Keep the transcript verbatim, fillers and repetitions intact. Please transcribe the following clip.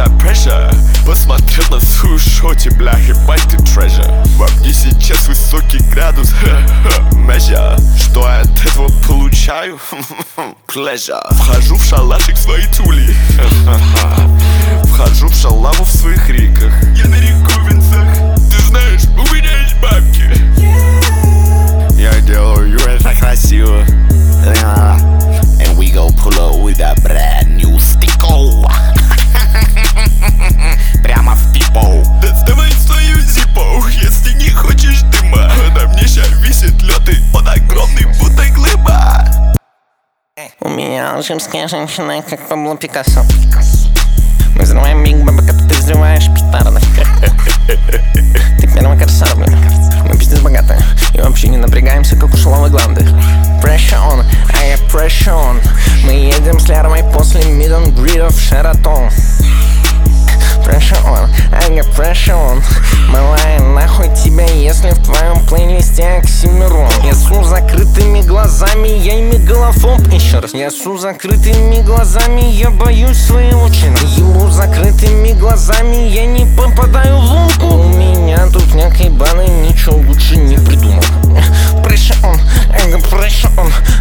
Pressure, pressure. Посмотрел на свою шоти, бля, ебать ты treasure. Во мне сейчас высокий градус, measure. Что я от этого получаю? Pleasure. Вхожу в шалашик свои тули. Вхожу в шалаву в своих реках. Я на рековинцах. Ты знаешь, у меня есть бабки. Я делаю это красиво. And we gon' pull up with that brand new sticko. Прямо в пипу. Доставай свою зипу, если не хочешь дыма. На мне ща висит лед, и он огромный, будто глыба. У меня алжирская женщина, как Пабло Пикассо. Мы взрываем Биг Баба, как ты взрываешь петарды. Ты первый корсар, блин. Мы пиздец богатые и вообще не напрягаемся, как у шаловой гланды. Pressure on, I got pressure on. Мы едем с Лярвой после мид-он-грида в Шератон. Pressure on, I got pressure on. Малая, нахуй тебя, если в твоем плейлисте Оксимирон. Я су закрытыми глазами, я мегалофоб. Еще раз, я су закрытыми глазами, я боюсь своего члена. Ебу закрытыми глазами, я не попадаю в лунку. У меня тут някой баны, ничего лучше не придумал. Pressure on, I got pressure on.